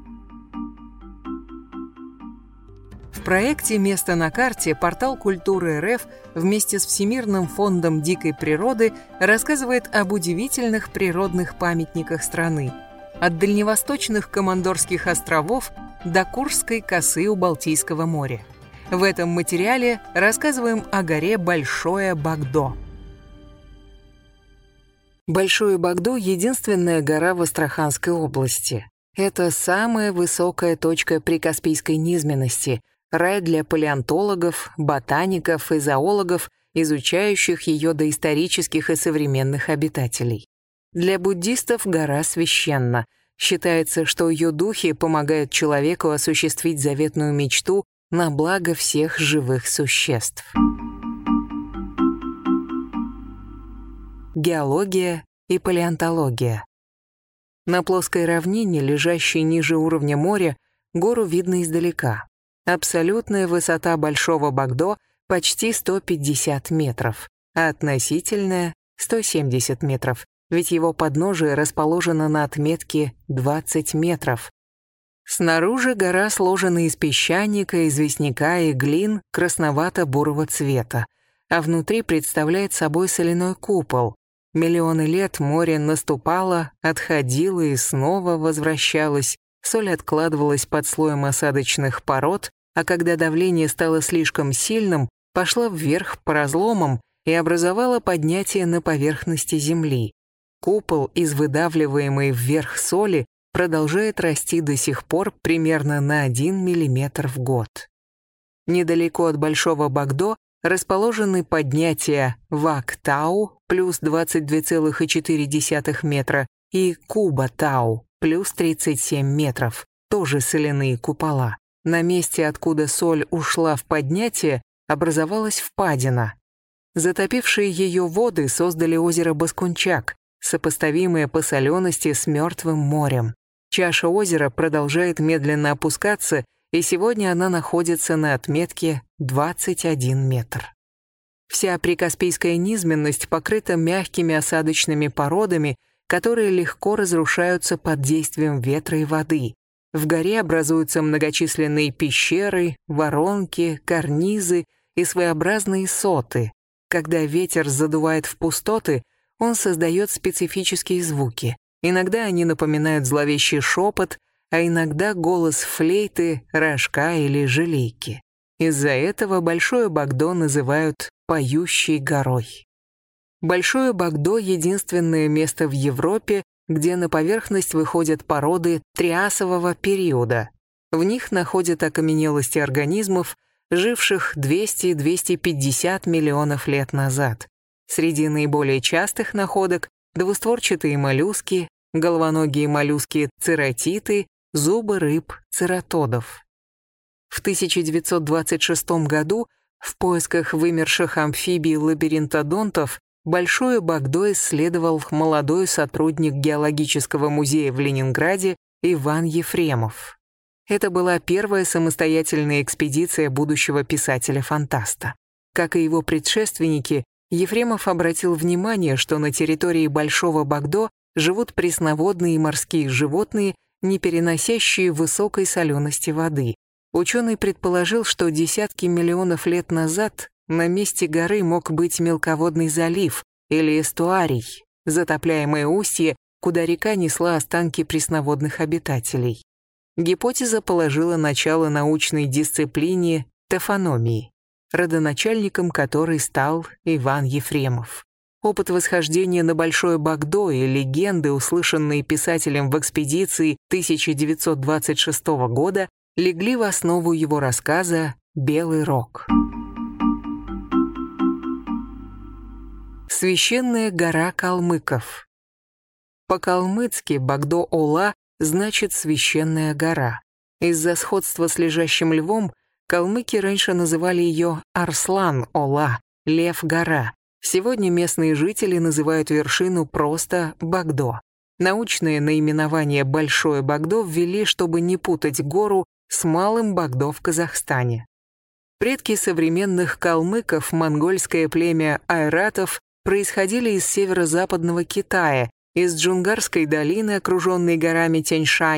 В проекте «Место на карте» портал Культуры РФ вместе с Всемирным фондом дикой природы рассказывает об удивительных природных памятниках страны. От дальневосточных Командорских островов до Куршской косы у Балтийского моря. В этом материале рассказываем о горе Большое Богдо. Большое Богдо — единственная гора в Астраханской области. Это самая высокая точка прикаспийской низменности, рай для палеонтологов, ботаников и зоологов, изучающих ее доисторических и современных обитателей. Для буддистов гора священна. Считается, что ее духи помогают человеку осуществить заветную мечту на благо всех живых существ. Геология и палеонтология. На плоской равнине, лежащей ниже уровня моря, гору видно издалека. Абсолютная высота Большого Богдо почти 150 метров, а относительная — 170 метров, ведь его подножие расположено на отметке 20 метров. Снаружи гора сложена из песчаника, известняка и глин красновато-бурого цвета, а внутри представляет собой соляной купол. Миллионы лет море наступало, отходило и снова возвращалось. Соль откладывалась под слоем осадочных пород, а когда давление стало слишком сильным, пошла вверх по разломам и образовала поднятие на поверхности Земли. Купол из выдавливаемой вверх соли продолжает расти до сих пор примерно на 1 миллиметр в год. Недалеко от Большого Богдо расположены поднятия Вак-Тау плюс 22,4 метра и Куба-Тау плюс 37 метров, тоже соляные купола. На месте, откуда соль ушла в поднятие, образовалась впадина. Затопившие ее воды создали озеро Баскунчак, сопоставимое по солености с Мертвым морем. Чаша озера продолжает медленно опускаться, и сегодня она находится на отметке 21 метр. Вся прикаспийская низменность покрыта мягкими осадочными породами, которые легко разрушаются под действием ветра и воды. В горе образуются многочисленные пещеры, воронки, карнизы и своеобразные соты. Когда ветер задувает в пустоты, он создает специфические звуки. Иногда они напоминают зловещий шепот, а иногда голос флейты, рожка или желейки. Из-за этого Большое Богдо называют «поющей горой». Большое Богдо — единственное место в Европе, где на поверхность выходят породы триасового периода. В них находят окаменелости организмов, живших 200-250 миллионов лет назад. Среди наиболее частых находок — двустворчатые моллюски, головоногие моллюски-цератиты, зубы рыб, цератодов. В 1926 году в поисках вымерших амфибий-лабиринтодонтов Большое Богдо исследовал молодой сотрудник геологического музея в Ленинграде Иван Ефремов. Это была первая самостоятельная экспедиция будущего писателя-фантаста. Как и его предшественники, Ефремов обратил внимание, что на территории Большого Богдо живут пресноводные и морские животные, не переносящие высокой солености воды. Ученый предположил, что десятки миллионов лет назад на месте горы мог быть мелководный залив или эстуарий, затопляемое устье, куда река несла останки пресноводных обитателей. Гипотеза положила начало научной дисциплине тофономии, родоначальником которой стал Иван Ефремов. Опыт восхождения на Большое Богдо и легенды, услышанные писателем в экспедиции 1926 года, легли в основу его рассказа «Белый рог». Священная гора калмыков. По-калмыцки Богдо-Ола значит «священная гора». Из-за сходства с лежащим львом калмыки раньше называли ее Арслан-Ола, Лев-гора. Сегодня местные жители называют вершину просто Богдо. Научное наименование Большое Богдо ввели, чтобы не путать гору с Малым Богдо в Казахстане. Предки современных калмыков, монгольское племя айратов, происходили из северо-западного Китая, из Джунгарской долины, окруженной горами Тяньшаня,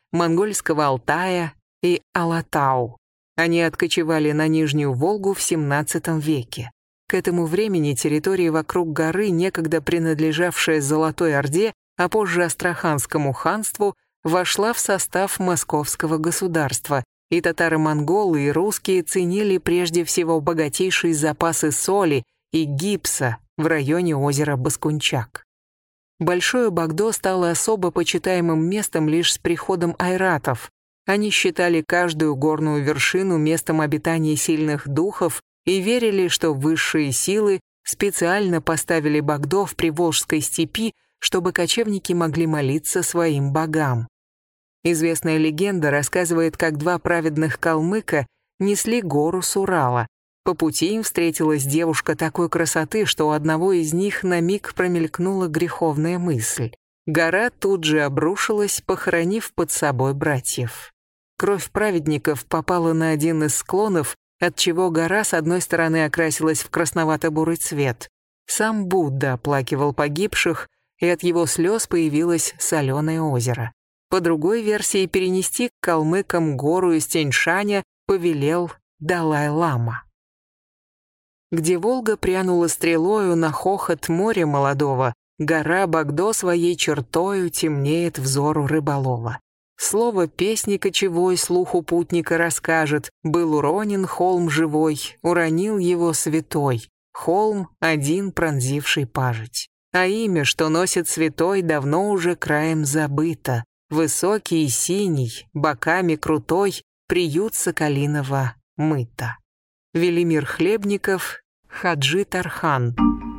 монгольского Алтая и Алатау. Они откочевали на Нижнюю Волгу в XVII веке. К этому времени территория вокруг горы, некогда принадлежавшая Золотой Орде, а позже Астраханскому ханству, вошла в состав Московского государства, и татаро-монголы и русские ценили прежде всего богатейшие запасы соли и гипса в районе озера Баскунчак. Большое Багдо стало особо почитаемым местом лишь с приходом айратов. Они считали каждую горную вершину местом обитания сильных духов и верили, что высшие силы специально поставили Багдо в Приволжской степи, чтобы кочевники могли молиться своим богам. Известная легенда рассказывает, как два праведных калмыка несли гору с Урала. По пути им встретилась девушка такой красоты, что у одного из них на миг промелькнула греховная мысль. Гора тут же обрушилась, похоронив под собой братьев. Кровь праведников попала на один из склонов, отчего гора с одной стороны окрасилась в красновато-бурый цвет. Сам Будда оплакивал погибших, и от его слез появилось соленое озеро. По другой версии, перенести к калмыкам гору из Тянь-Шаня повелел Далай-лама. Где Волга прянула стрелою на хохот моря молодого, гора Багдо своей чертою темнеет взору рыболова. Слово песни кочевой слуху путника расскажет: был уронен холм живой, уронил его святой, холм один пронзивший пажить. А имя, что носит святой, давно уже краем забыто. Высокий и синий, боками крутой, приют соколиного мыта. Велимир Хлебников, Хаджи Тархан.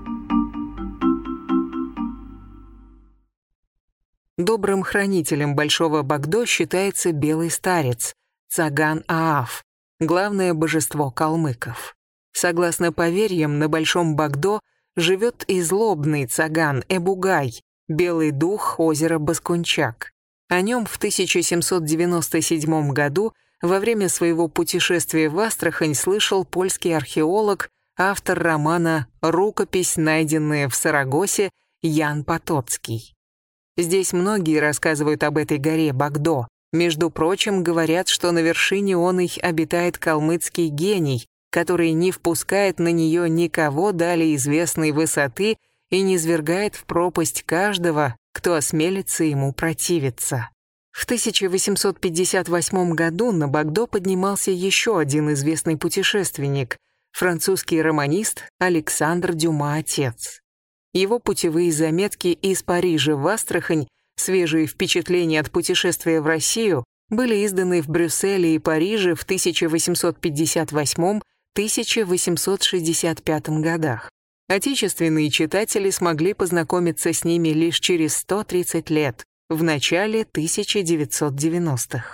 Добрым хранителем Большого Багдо считается белый старец, Цаган-Ааф, главное божество калмыков. Согласно поверьям, на Большом Багдо живет и злобный цаган Эбугай, белый дух озера Баскунчак. О нем в 1797 году во время своего путешествия в Астрахань слышал польский археолог, автор романа «Рукопись, найденная в Сарагосе», Ян Потоцкий. Здесь многие рассказывают об этой горе Багдо. Между прочим, говорят, что на вершине оной обитает калмыцкий гений, который не впускает на нее никого далее известной высоты и низвергает в пропасть каждого, кто осмелится ему противиться. В 1858 году на Багдо поднимался еще один известный путешественник, французский романист Александр Дюма-отец. Его путевые заметки из Парижа в Астрахань, свежие впечатления от путешествия в Россию, были изданы в Брюсселе и Париже в 1858-1865 годах. Отечественные читатели смогли познакомиться с ними лишь через 130 лет, в начале 1990-х.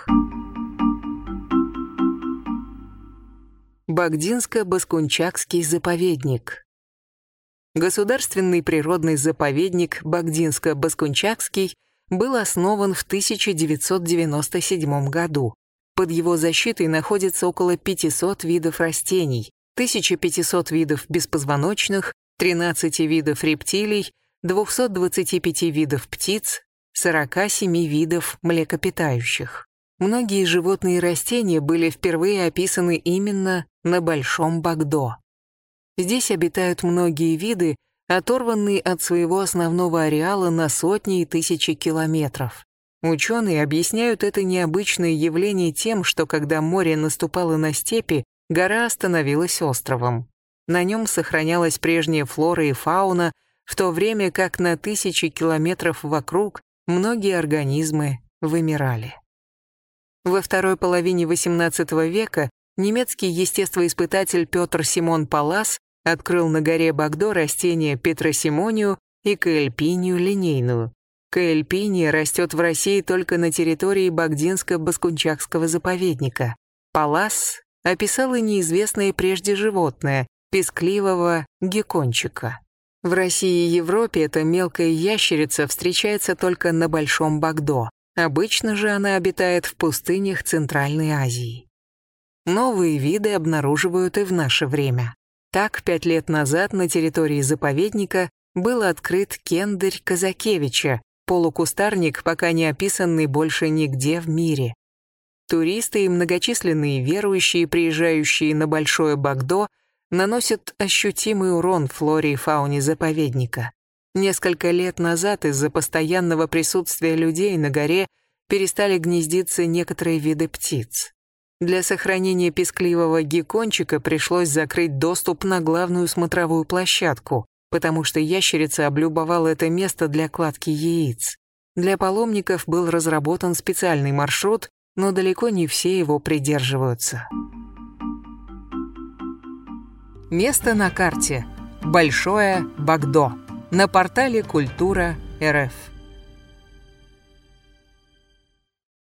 Багдинско-Баскунчакский заповедник. Государственный природный заповедник Багдинско-Баскунчакский был основан в 1997 году. Под его защитой находится около 500 видов растений, 1500 видов беспозвоночных, 13 видов рептилий, 225 видов птиц, 47 видов млекопитающих. Многие животные и растения были впервые описаны именно на Большом Багдо. Здесь обитают многие виды, оторванные от своего основного ареала на сотни и тысячи километров. Ученые объясняют это необычное явление тем, что когда море наступало на степи, гора становилась островом. На нем сохранялась прежняя флора и фауна, в то время как на тысячи километров вокруг многие организмы вымирали. Во второй половине XVIII века немецкий естествоиспытатель Петр Симон Паллас открыл на горе Багдо растения петросимонию и каэльпинию линейную. Каэльпиния растет в России только на территории Багдинско-Баскунчакского заповедника. Паллас описал и неизвестное прежде животное – пескливого геккончика. В России и Европе эта мелкая ящерица встречается только на Большом Багдо. Обычно же она обитает в пустынях Центральной Азии. Новые виды обнаруживают и в наше время. Так, 5 лет назад на территории заповедника был открыт кендарь Казакевича, полукустарник, пока не описанный больше нигде в мире. Туристы и многочисленные верующие, приезжающие на Большое Багдо, наносят ощутимый урон флоре и фауне заповедника. Несколько лет назад из-за постоянного присутствия людей на горе перестали гнездиться некоторые виды птиц. Для сохранения пескливого геккончика пришлось закрыть доступ на главную смотровую площадку, потому что ящерица облюбовала это место для кладки яиц. Для паломников был разработан специальный маршрут, но далеко не все его придерживаются. Место на карте. Большое Багдо. На портале Культура.рф.